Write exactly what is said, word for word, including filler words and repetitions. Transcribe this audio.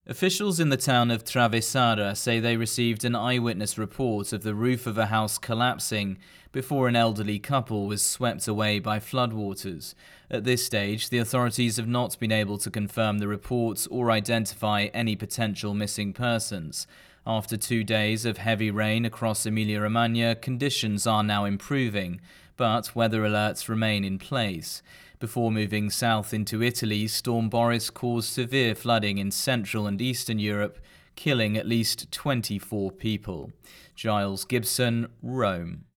Officials in the town of Travesara say they received an eyewitness report of the roof of a house collapsing before an elderly couple was swept away by floodwaters. At this stage, the authorities have not been able to confirm the reports or identify any potential missing persons. After two days of heavy rain across Emilia-Romagna, conditions are now improving, but weather alerts remain in place. Before moving south into Italy, Storm Boris caused severe flooding in Central and Eastern Europe, killing at least twenty-four people. Giles Gibson, Rome.